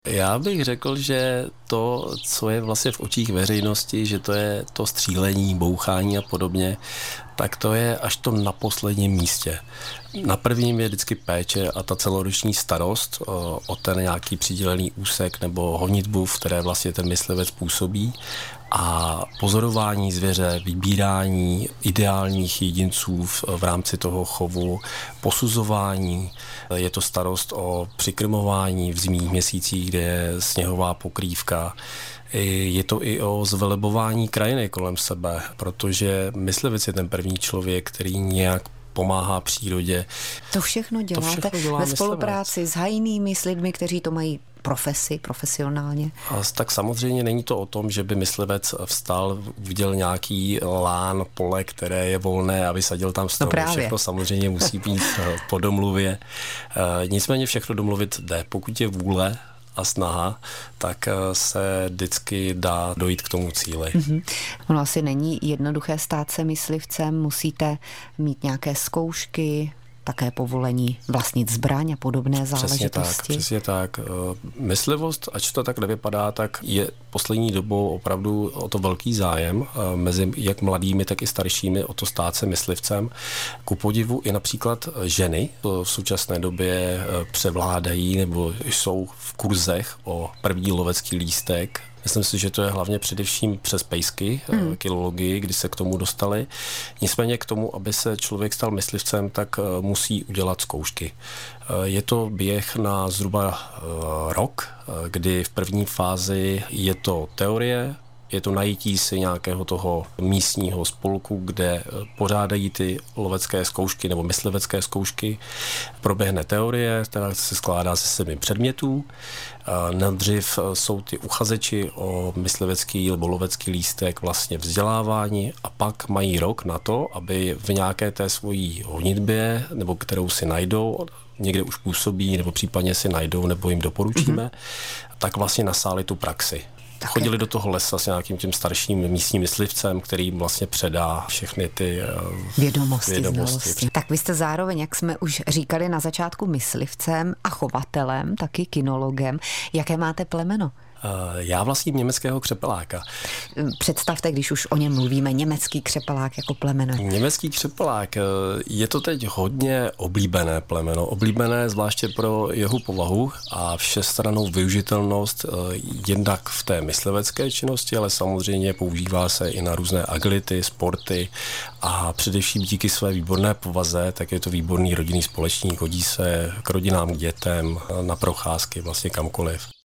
Já bych řekl, že to, co je vlastně v očích veřejnosti, že to je to střílení, bouchání a podobně, tak to je až to na posledním místě. Na prvním je vždycky péče a ta celoroční starost o ten nějaký přidělený úsek nebo honitbu, v které vlastně ten myslivec působí, a pozorování zvěře, vybírání ideálních jedinců v rámci toho chovu, posuzování, je to starost o přikrmování v zimních měsících, kde je sněhová pokrývka. Je to i o zvelebování krajiny kolem sebe, protože myslivec je ten první člověk, který nějak pomáhá přírodě. To všechno děláte ve spolupráci s hajnými, s lidmi, kteří to mají profesionálně? Tak samozřejmě není to o tom, že by myslivec vstal, viděl nějaký lán, pole, které je volné a vysadil tam strom. No všechno samozřejmě musí být po domluvě. Nicméně všechno domluvit jde. Pokud je vůle a snaha, tak se vždycky dá dojít k tomu cíli. Ono asi není jednoduché stát se myslivcem, musíte mít nějaké zkoušky, také povolení vlastnit zbraň a podobné záležitosti. Přesně tak. Myslivost, ač to tak nevypadá, tak je poslední dobou opravdu o to velký zájem mezi jak mladými, tak i staršími o to stát se myslivcem. Ku podivu i například ženy v současné době převládají nebo jsou v kurzech o první lovecký lístek. Myslím si, že to je hlavně především přes pejsky, kilologii, kdy se k tomu dostali. Nicméně k tomu, aby se člověk stal myslivcem, tak musí udělat zkoušky. Je to běh na zhruba rok, kdy v první fázi je to teorie, je to najítí si nějakého toho místního spolku, kde pořádají ty lovecké zkoušky nebo myslivecké zkoušky. Proběhne teorie, která se skládá ze 7 předmětů. Nejdřív jsou ty uchazeči o myslivecký nebo lovecký lístek vlastně vzdělávání a pak mají rok na to, aby v nějaké té svojí honitbě, nebo kterou si najdou, někde už působí, nebo případně si najdou, nebo jim doporučíme, tak vlastně nasáli tu praxi. Chodili do toho lesa s nějakým tím starším místním myslivcem, který jim vlastně předá všechny ty vědomosti. Tak vy jste zároveň, jak jsme už říkali na začátku, myslivcem a chovatelem, taky kynologem. Jaké máte plemeno? Já vlastním německého křepeláka. Představte, když už o něm mluvíme, německý křepelák jako plemeno. Německý křepelák, je to teď hodně oblíbené plemeno. Oblíbené zvláště pro jeho povahu a všestrannou využitelnost jednak v té myslivecké činnosti, ale samozřejmě používá se i na různé agility, sporty a především díky své výborné povaze, tak je to výborný rodinný společník, hodí se k rodinám, k dětem, na procházky, vlastně kamkoliv.